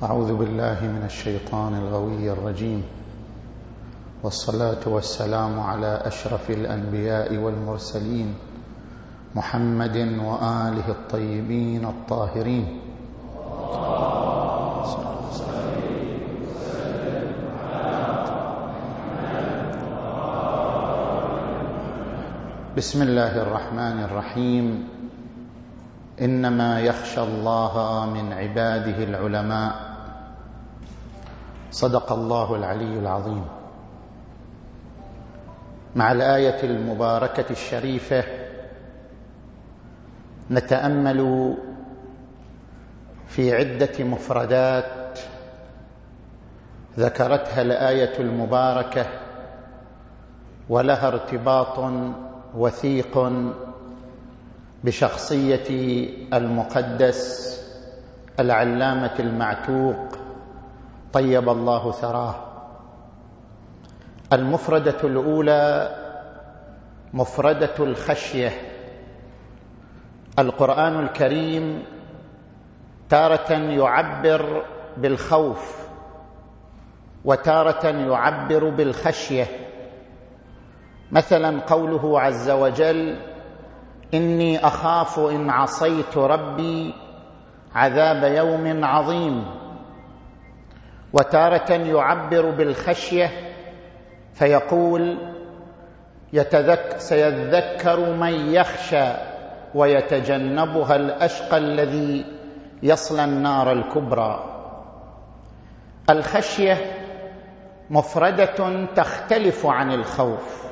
أعوذ بالله من الشيطان الغوي الرجيم، والصلاة والسلام على أشرف الأنبياء والمرسلين محمد وآله الطيبين الطاهرين. بسم الله الرحمن الرحيم. إنما يخشى الله من عباده العلماء. صدق الله العلي العظيم. مع الآية المباركة الشريفة نتأمل في عدة مفردات ذكرتها الآية المباركة ولها ارتباط وثيق بشخصية المقدس العلامة المعتوق طيب الله ثراه. المفردة الأولى مفردة الخشية. القرآن الكريم تارة يعبر بالخوف وتارة يعبر بالخشية. مثلا قوله عز وجل: إني أخاف إن عصيت ربي عذاب يوم عظيم. وتارة يعبر بالخشية فيقول: سيذكر من يخشى ويتجنبها الأشقى الذي يصلى النار الكبرى. الخشية مفردة تختلف عن الخوف.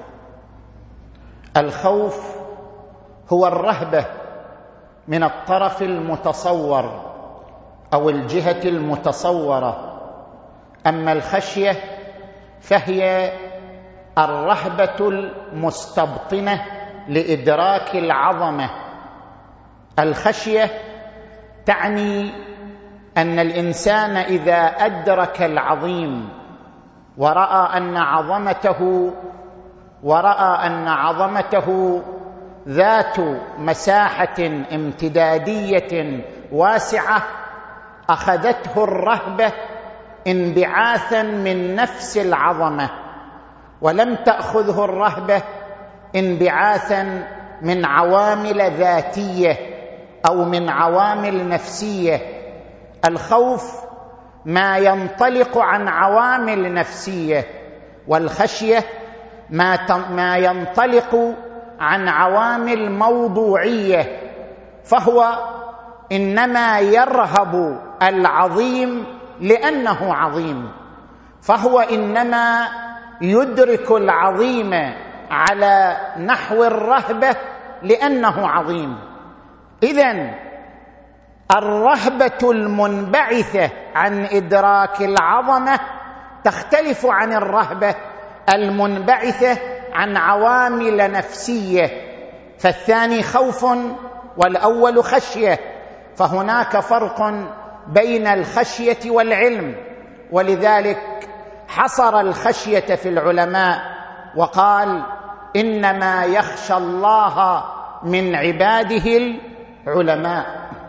الخوف هو الرهبة من الطرف المتصور أو الجهة المتصورة، أما الخشية فهي الرهبة المستبطنة لإدراك العظمة. الخشية تعني أن الإنسان إذا أدرك العظيم ورأى أن عظمته ذات مساحة امتدادية واسعة، أخذته الرهبة انبعاثا من نفس العظمة، ولم تأخذه الرهبة انبعاثا من عوامل ذاتية أو من عوامل نفسية. الخوف ما ينطلق عن عوامل نفسية، والخشية ما ينطلق عن عوامل موضوعية. فهو إنما يرهب العظيم لأنه عظيم، فهو إنما يدرك العظيم على نحو الرهبة لأنه عظيم. إذن الرهبة المنبعثة عن إدراك العظمة تختلف عن الرهبة المنبعثة عن عوامل نفسية، فالثاني خوف والأول خشية، فهناك فرق بين الخشية والعلم. ولذلك حصر الخشية في العلماء وقال: إنما يخشى الله من عباده العلماء.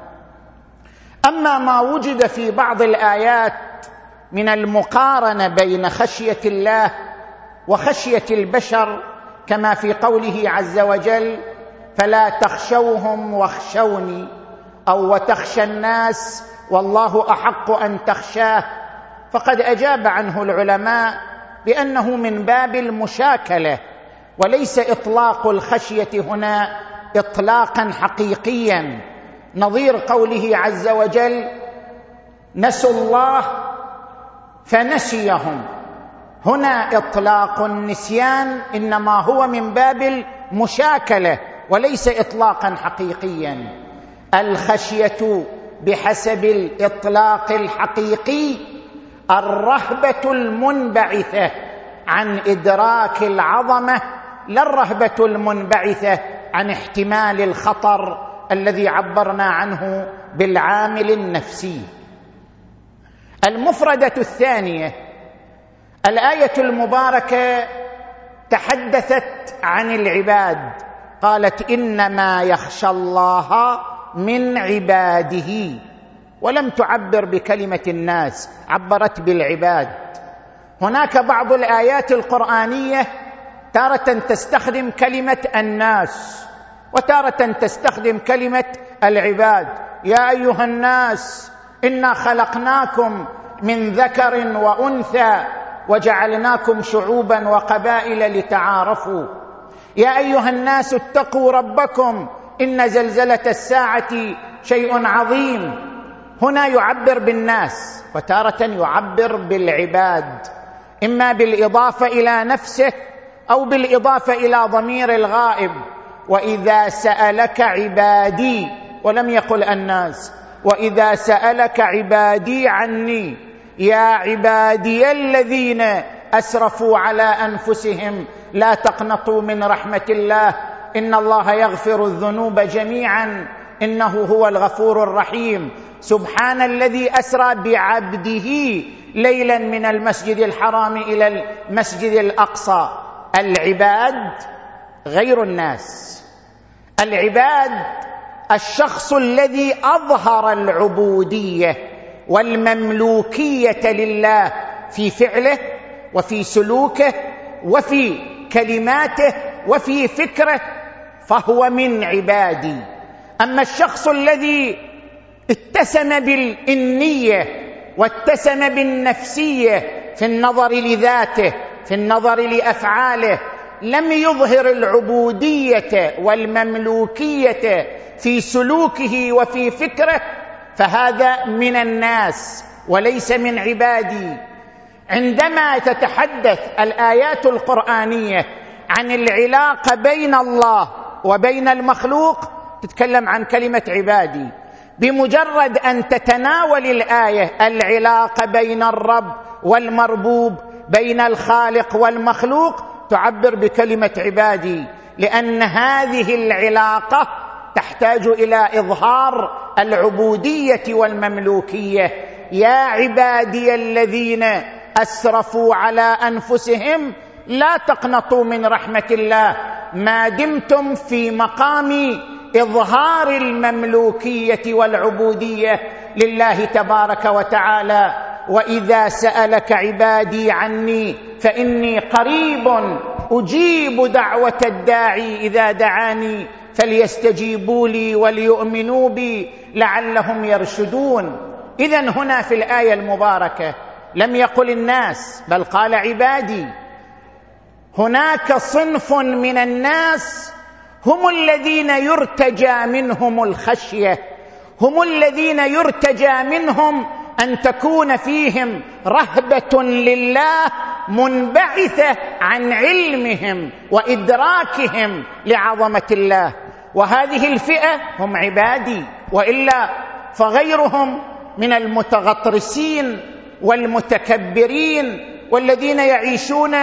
أما ما وجد في بعض الآيات من المقارنة بين خشية الله وخشية البشر، كما في قوله عز وجل: فلا تخشوهم واخشوني، أو وتخشى الناس والله أحق أن تخشاه، فقد أجاب عنه العلماء بأنه من باب المشاكلة، وليس إطلاق الخشية هنا إطلاقا حقيقيا، نظير قوله عز وجل: نسوا الله فنسيهم. هنا إطلاق النسيان إنما هو من باب المشاكلة وليس إطلاقا حقيقيا. الخشية بحسب الإطلاق الحقيقي الرهبة المنبعثة عن إدراك العظمة، لا الرهبة المنبعثة عن احتمال الخطر الذي عبرنا عنه بالعامل النفسي. المفردة الثانية، الآية المباركة تحدثت عن العباد، قالت: إنما يخشى الله من عباده، ولم تعبر بكلمة الناس، عبرت بالعباد. هناك بعض الآيات القرآنية تارة تستخدم كلمة الناس وتارة تستخدم كلمة العباد. يا أيها الناس إنا خلقناكم من ذكر وأنثى وجعلناكم شعوبا وقبائل لتعارفوا. يا أيها الناس اتقوا ربكم إن زلزلة الساعة شيء عظيم. هنا يعبر بالناس وتارة يعبر بالعباد، إما بالإضافة إلى نفسه أو بالإضافة إلى ضمير الغائب. وإذا سألك عبادي، ولم يقل الناس، وإذا سألك عبادي عني يا عبادي الذين أسرفوا على أنفسهم لا تقنطوا من رحمة الله إن الله يغفر الذنوب جميعا إنه هو الغفور الرحيم. سبحان الذي أسرى بعبده ليلا من المسجد الحرام إلى المسجد الأقصى. العباد غير الناس. العباد الشخص الذي أظهر العبودية والمملوكية لله في فعله وفي سلوكه وفي كلماته وفي فكره، فهو من عبادي. أما الشخص الذي اتسم بالإنية واتسم بالنفسية في النظر لذاته، في النظر لأفعاله، لم يظهر العبودية والمملوكية في سلوكه وفي فكره، فهذا من الناس وليس من عبادي. عندما تتحدث الآيات القرآنية عن العلاقة بين الله وبين المخلوق تتكلم عن كلمة عبادي. بمجرد أن تتناول الآية العلاقة بين الرب والمربوب، بين الخالق والمخلوق، تعبر بكلمة عبادي، لأن هذه العلاقة تحتاج إلى إظهار العبودية والمملوكية. يا عبادي الذين أسرفوا على أنفسهم لا تقنطوا من رحمة الله، ما دمتم في مقام إظهار المملوكية والعبودية لله تبارك وتعالى. وإذا سألك عبادي عني فإني قريب أجيب دعوة الداعي إذا دعاني فليستجيبوا لي وليؤمنوا بي لعلهم يرشدون. إذن هنا في الآية المباركة لم يقل الناس بل قال عبادي. هناك صنف من الناس هم الذين يرتجى منهم الخشية، هم الذين يرتجى منهم أن تكون فيهم رهبة لله منبعثة عن علمهم وإدراكهم لعظمة الله، وهذه الفئة هم عبادي. وإلا فغيرهم من المتغطرسين والمتكبرين والذين يعيشون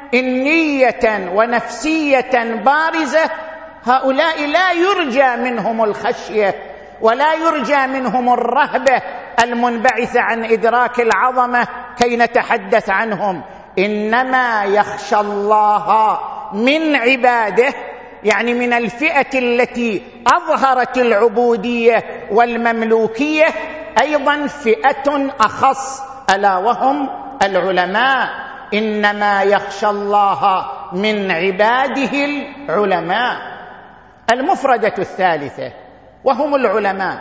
إنية ونفسية بارزة، هؤلاء لا يرجى منهم الخشية ولا يرجى منهم الرهبة المنبعثة عن إدراك العظمة كي نتحدث عنهم. إنما يخشى الله من عباده، يعني من الفئة التي أظهرت العبودية والمملوكية، أيضا فئة أخص ألا وهم العلماء. إنما يخشى الله من عباده العلماء. المفردة الثالثة وهم العلماء.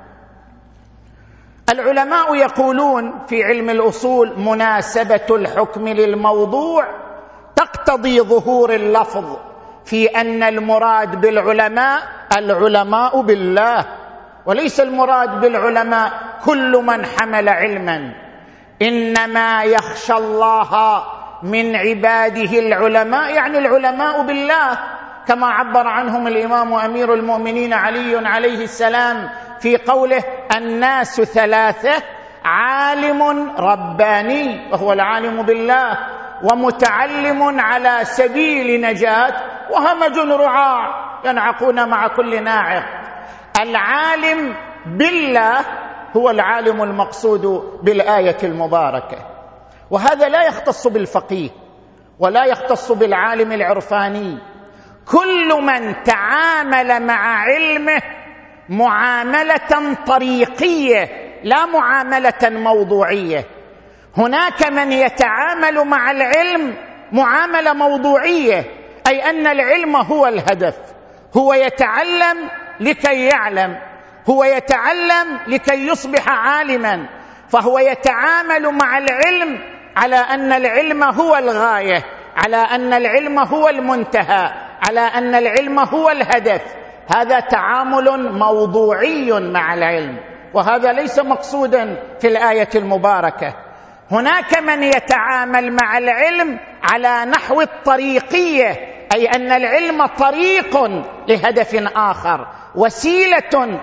العلماء يقولون في علم الأصول مناسبة الحكم للموضوع تقتضي ظهور اللفظ في أن المراد بالعلماء العلماء بالله، وليس المراد بالعلماء كل من حمل علما. إنما يخشى الله من عباده العلماء، يعني العلماء بالله، كما عبر عنهم الإمام أمير المؤمنين علي عليه السلام في قوله الناس ثلاثة: عالم رباني وهو العالم بالله، ومتعلم على سبيل نجاة، وهمج رعاع ينعقون مع كل ناعق. العالم بالله هو العالم المقصود بالآية المباركة، وهذا لا يختص بالفقيه ولا يختص بالعالم العرفاني. كل من تعامل مع علمه معاملة طريقية لا معاملة موضوعية. هناك من يتعامل مع العلم معاملة موضوعية، أي أن العلم هو الهدف، هو يتعلم لكي يعلم، هو يتعلم لكي يصبح عالما، فهو يتعامل مع العلم على أن العلم هو الغاية، على أن العلم هو المنتهى، على أن العلم هو الهدف. هذا تعامل موضوعي مع العلم، وهذا ليس مقصودا في الآية المباركة. هناك من يتعامل مع العلم على نحو الطريقية، أي أن العلم طريق لهدف آخر، وسيلة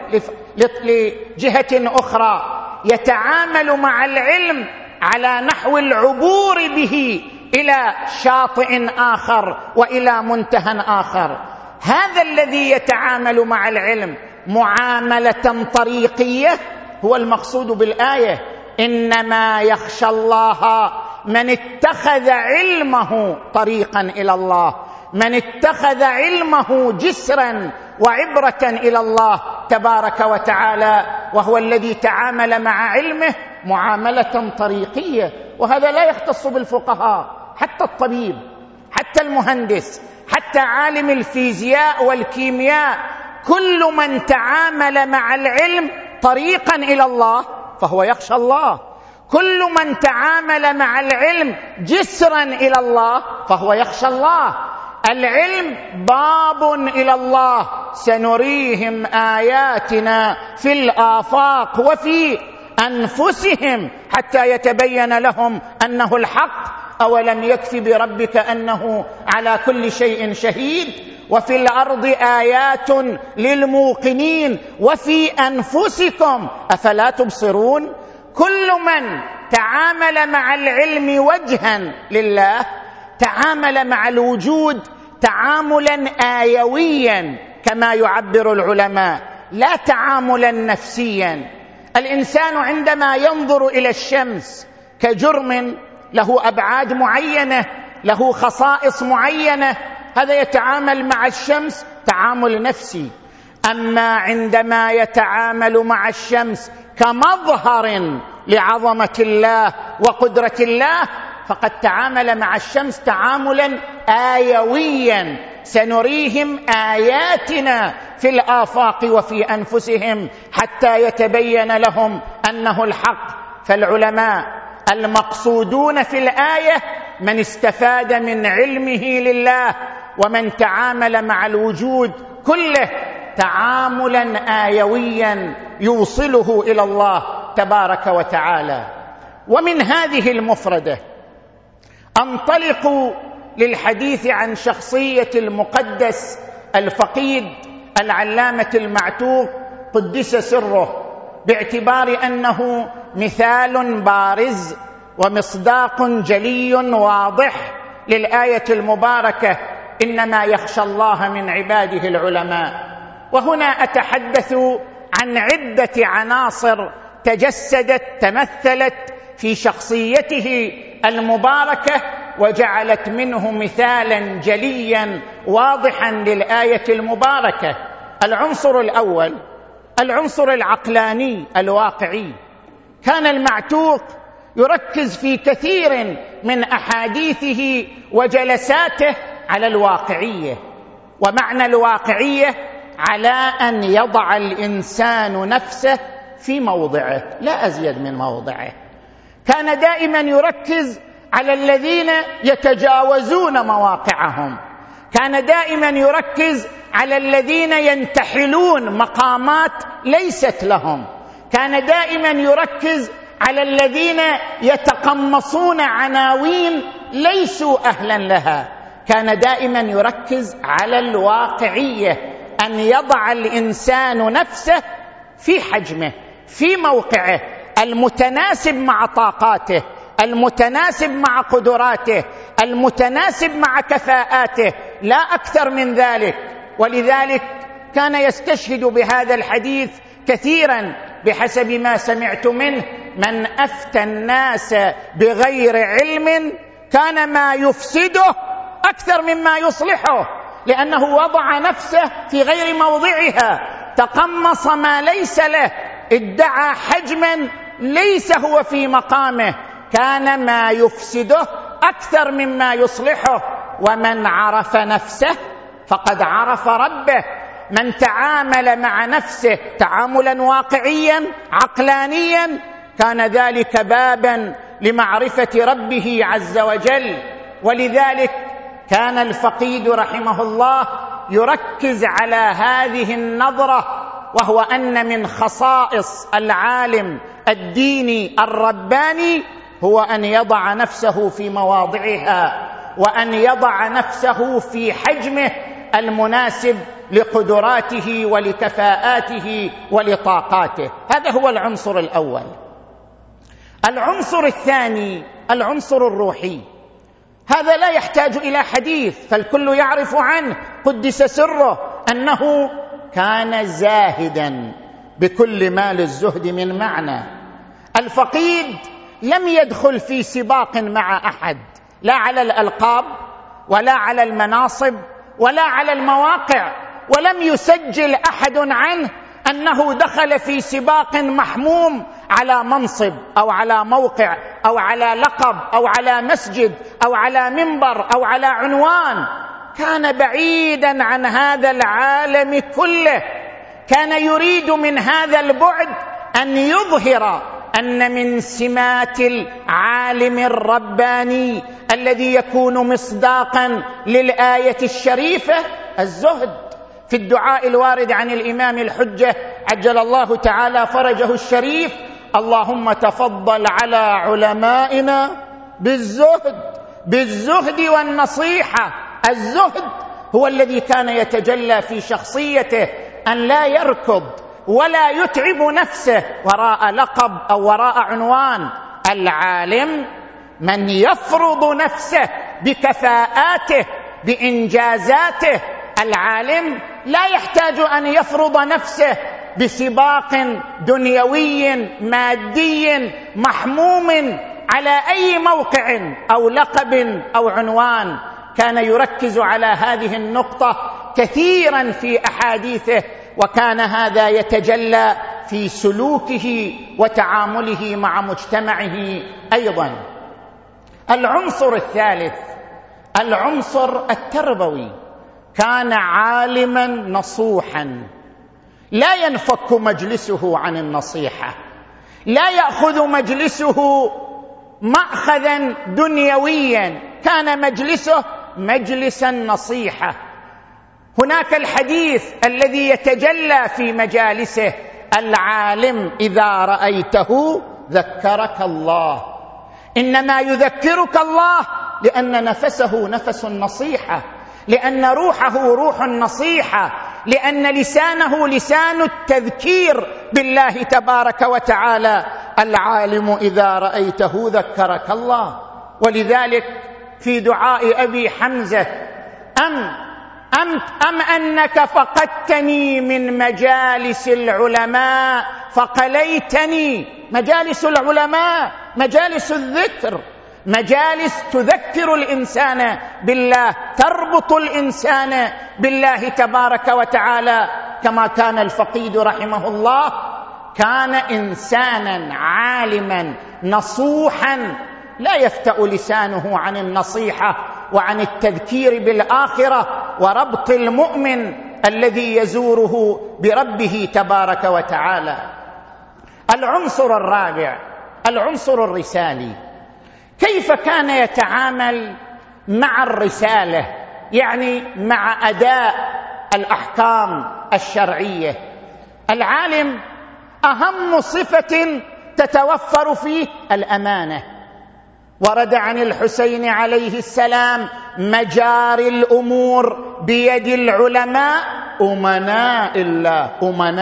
لجهة أخرى، يتعامل مع العلم على نحو العبور به إلى شاطئ آخر وإلى منتهى آخر. هذا الذي يتعامل مع العلم معاملة طريقية هو المقصود بالآية: إنما يخشى الله من اتخذ علمه طريقا إلى الله، من اتخذ علمه جسرا وعبرة إلى الله تبارك وتعالى، وهو الذي تعامل مع علمه معاملة طريقية. وهذا لا يختص بالفقهاء، حتى الطبيب، حتى المهندس، حتى عالم الفيزياء والكيمياء، كل من تعامل مع العلم طريقا إلى الله فهو يخشى الله، كل من تعامل مع العلم جسرا إلى الله فهو يخشى الله. العلم باب إلى الله، سنريهم آياتنا في الآفاق وفي أنفسهم حتى يتبين لهم أنه الحق، أولم يكف بربك أنه على كل شيء شهيد، وفي الأرض آيات للموقنين وفي أنفسكم أفلا تبصرون. كل من تعامل مع العلم وجها لله تعامل مع الوجود تعاملا آيويا كما يعبر العلماء، لا تعاملا نفسيا. الإنسان عندما ينظر إلى الشمس كجرم له أبعاد معينة، له خصائص معينة، هذا يتعامل مع الشمس تعامل نفسي. أما عندما يتعامل مع الشمس كمظهر لعظمة الله وقدرة الله فقد تعامل مع الشمس تعاملا آيويا، سنريهم آياتنا في الآفاق وفي أنفسهم حتى يتبين لهم أنه الحق. فالعلماء المقصودون في الآية من استفاد من علمه لله، ومن تعامل مع الوجود كله تعاملا آيويا يوصله إلى الله تبارك وتعالى. ومن هذه المفردة أنطلق للحديث عن شخصية المقدس الفقيد العلامة المعتوق قدس سره، باعتبار أنه مثال بارز ومصداق جلي واضح للآية المباركة: إنما يخشى الله من عباده العلماء. وهنا أتحدث عن عدة عناصر تجسدت تمثلت في شخصيته المباركة وجعلت منه مثالا جليا واضحا للآية المباركة. العنصر الأول العنصر العقلاني الواقعي. كان المعتوق يركز في كثير من أحاديثه وجلساته على الواقعية، ومعنى الواقعية على أن يضع الإنسان نفسه في موضعه لا أزيد من موضعه. كان دائما يركز على الذين يتجاوزون مواقعهم، كان دائما يركز على الذين ينتحلون مقامات ليست لهم، كان دائما يركز على الذين يتقمصون عناوين ليسوا أهلا لها، كان دائما يركز على الواقعية، أن يضع الإنسان نفسه في حجمه، في موقعه المتناسب مع طاقاته، المتناسب مع قدراته، المتناسب مع كفاءاته، لا أكثر من ذلك. ولذلك كان يستشهد بهذا الحديث كثيرا بحسب ما سمعت منه: من أفتى الناس بغير علم كان ما يفسده أكثر مما يصلحه، لأنه وضع نفسه في غير موضعها، تقمص ما ليس له، ادعى حجما ليس هو في مقامه، كان ما يفسده أكثر مما يصلحه. ومن عرف نفسه فقد عرف ربه. من تعامل مع نفسه تعاملا واقعيا عقلانيا كان ذلك بابا لمعرفة ربه عز وجل. ولذلك كان الفقيد رحمه الله يركز على هذه النظرة، وهو أن من خصائص العالم الديني الرباني هو أن يضع نفسه في مواضعها، وأن يضع نفسه في حجمه المناسب لقدراته ولكفاءاته ولطاقاته. هذا هو العنصر الأول. العنصر الثاني العنصر الروحي، هذا لا يحتاج إلى حديث، فالكل يعرف عنه قدس سره أنه كان زاهدا بكل ما للزهد من معنى. الفقيد لم يدخل في سباق مع أحد، لا على الألقاب ولا على المناصب ولا على المواقع، ولم يسجل أحد عنه أنه دخل في سباق محموم على منصب أو على موقع أو على لقب أو على مسجد أو على منبر أو على عنوان. كان بعيدا عن هذا العالم كله، كان يريد من هذا البعد أن يظهر أن من سمات العالم الرباني الذي يكون مصداقا للآية الشريفة الزهد. في الدعاء الوارد عن الإمام الحجة عجل الله تعالى فرجه الشريف: اللهم تفضل على علمائنا بالزهد والنصيحة. الزهد هو الذي كان يتجلى في شخصيته، أن لا يركض ولا يتعب نفسه وراء لقب أو وراء عنوان. العالم من يفرض نفسه بكفاءاته بإنجازاته. العالم لا يحتاج أن يفرض نفسه بسباق دنيوي مادي محموم على أي موقع أو لقب أو عنوان. كان يركز على هذه النقطة كثيرا في أحاديثه، وكان هذا يتجلى في سلوكه وتعامله مع مجتمعه أيضا. العنصر الثالث العنصر التربوي، كان عالما نصوحا، لا ينفك مجلسه عن النصيحة، لا يأخذ مجلسه مأخذا دنيويا، كان مجلسه مجلس النصيحة. هناك الحديث الذي يتجلى في مجالسه: العالم إذا رأيته ذكرك الله. إنما يذكرك الله لأن نفسه نفس النصيحة، لأن روحه روح النصيحة، لأن لسانه لسان التذكير بالله تبارك وتعالى. العالم إذا رأيته ذكرك الله. ولذلك في دعاء أبي حمزة: أم أنك فقدتني من مجالس العلماء فقليتني. مجالس العلماء مجالس الذكر، مجالس تذكر الإنسان بالله، تربط الإنسان بالله تبارك وتعالى. كما كان الفقيد رحمه الله، كان إنسانا عالما نصوحا، لا يفتأ لسانه عن النصيحة وعن التذكير بالآخرة وربط المؤمن الذي يزوره بربه تبارك وتعالى. العنصر الرابع العنصر الرسالي، كيف كان يتعامل مع الرسالة، يعني مع أداء الأحكام الشرعية. العالم أهم صفة تتوفر فيه الأمانة. ورد عن الحسين عليه السلام: مجاري الأمور بيد العلماء أمناء الله.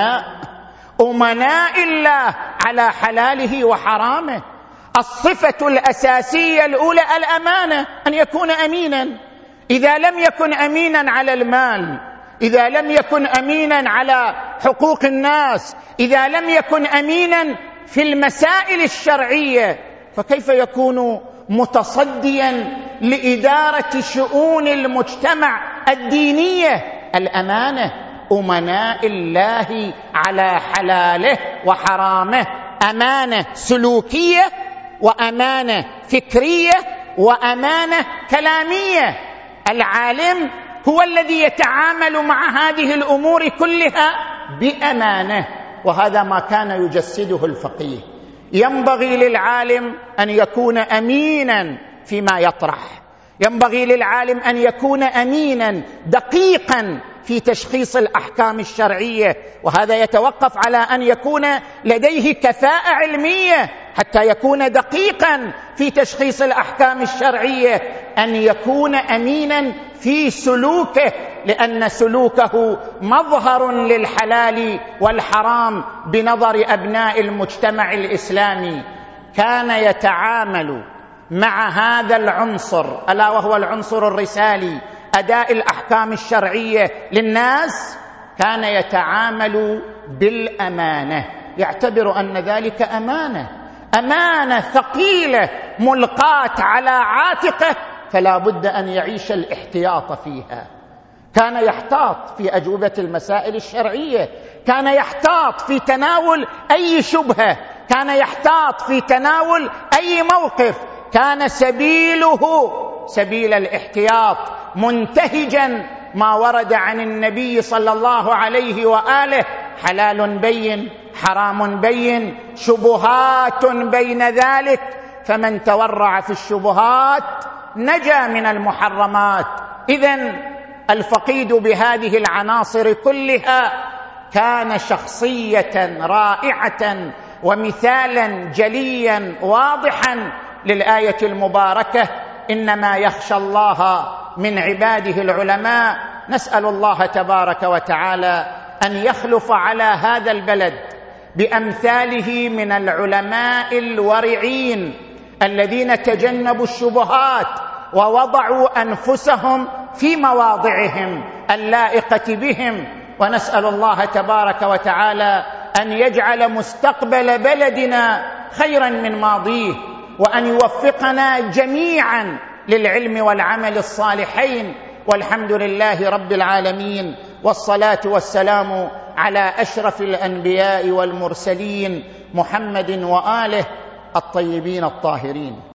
أمناء الله على حلاله وحرامه. الصفة الأساسية الأولى الأمانة، أن يكون أمينا. إذا لم يكن أمينا على المال، إذا لم يكن أمينا على حقوق الناس، إذا لم يكن أمينا في المسائل الشرعية، فكيف يكون متصديا لإدارة شؤون المجتمع الدينية؟ الأمانة، أمناء الله على حلاله وحرامه، أمانة سلوكية وأمانة فكرية وأمانة كلامية. العالم هو الذي يتعامل مع هذه الأمور كلها بأمانة، وهذا ما كان يجسده الفقيه. ينبغي للعالم أن يكون أمينا فيما يطرح، ينبغي للعالم أن يكون أمينا دقيقا في تشخيص الأحكام الشرعية، وهذا يتوقف على أن يكون لديه كفاءة علمية حتى يكون دقيقا في تشخيص الأحكام الشرعية. أن يكون أمينا في سلوكه، لأن سلوكه مظهر للحلال والحرام بنظر أبناء المجتمع الإسلامي. كان يتعامل مع هذا العنصر ألا وهو العنصر الرسالي، أداء الأحكام الشرعية للناس، كان يتعامل بالأمانة، يعتبر أن ذلك أمانة ثقيلة ملقاة على عاتقه، فلا بد أن يعيش الاحتياط فيها. كان يحتاط في أجوبة المسائل الشرعية، كان يحتاط في تناول أي شبهة، كان يحتاط في تناول أي موقف، كان سبيله سبيل الاحتياط، منتهجا ما ورد عن النبي صلى الله عليه وآله: حلال بين، حرام بين، شبهات بين ذلك، فمن تورع في الشبهات نجا من المحرمات. إذن الفقيد بهذه العناصر كلها كان شخصية رائعة ومثالا جليا واضحا للآية المباركة: إنما يخشى الله من عباده العلماء. نسأل الله تبارك وتعالى أن يخلف على هذا البلد بأمثاله من العلماء الورعين الذين تجنبوا الشبهات ووضعوا أنفسهم في مواضعهم اللائقة بهم. ونسأل الله تبارك وتعالى أن يجعل مستقبل بلدنا خيرا من ماضيه، وأن يوفقنا جميعا للعلم والعمل الصالحين. والحمد لله رب العالمين، والصلاة والسلام على أشرف الأنبياء والمرسلين محمد وآله الطيبين الطاهرين.